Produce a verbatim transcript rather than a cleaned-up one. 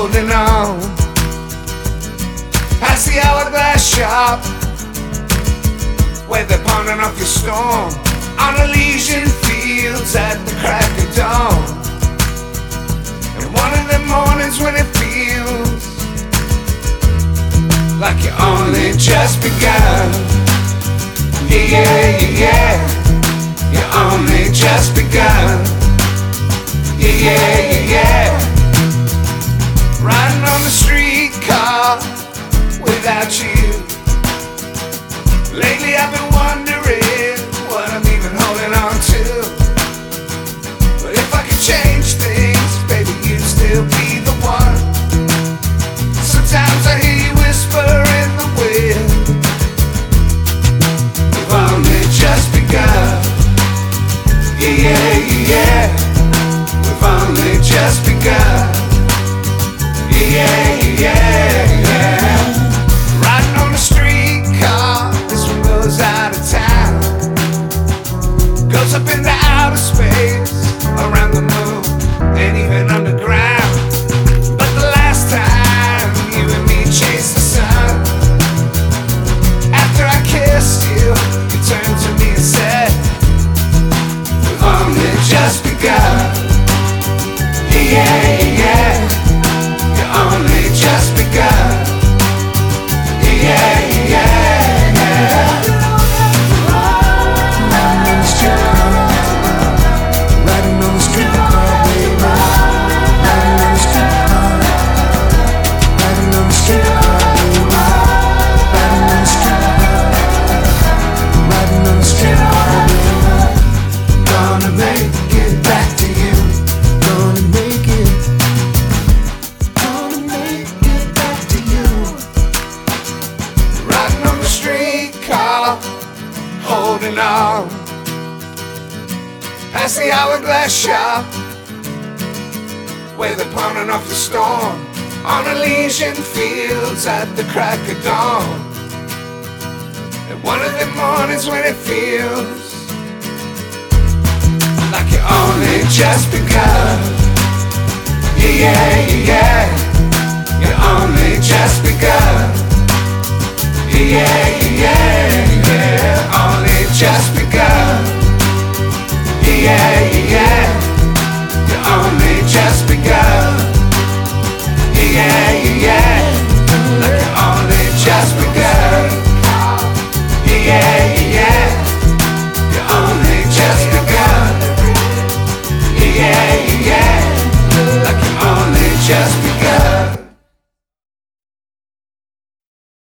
holding on past the hourglass shop where they're pawning off your storm on Elysian fields at the crack of dawn. And one of them mornings when it feels like you only just begun. Yeah, yeah, yeah, yeah. You only just begun. Yeah, yeah, yeah, yeah. Riding on the streetcar without you. Lately I've been wondering what I'm even holding on to. But if I could change things, baby, you'd still be the one. Sometimes I hear you whisper in the wind. We've only just begun. Yeah, yeah, yeah, yeah. We've only just begun. Yeah, yeah, yeah, yeah. Riding on the streetcar, this one goes out of town. Goes up into outer space, around the moon, and even underground. But the last time you and me chased the sun, after I kissed you, you turned to me and said, we've only just begun. Yeah, yeah, yeah. You only just begun. Yeah, yeah, yeah, yeah. Riding on the streetcar, riding on the streetcar, baby. Riding on the streetcar, riding on the streetcar, baby. Riding on the streetcar, riding on the streetcar, baby. Gonna make it back to you. Gonna make it. Gonna make it back to you. Riding on the streetcar, holding on past the hourglass shop where they're pawning off the storm on Elysian fields at the crack of dawn. And one of them mornings when it feels like you only just begun. Yeah, yeah, yeah, yeah. You only just begun. Yeah, yeah, yeah.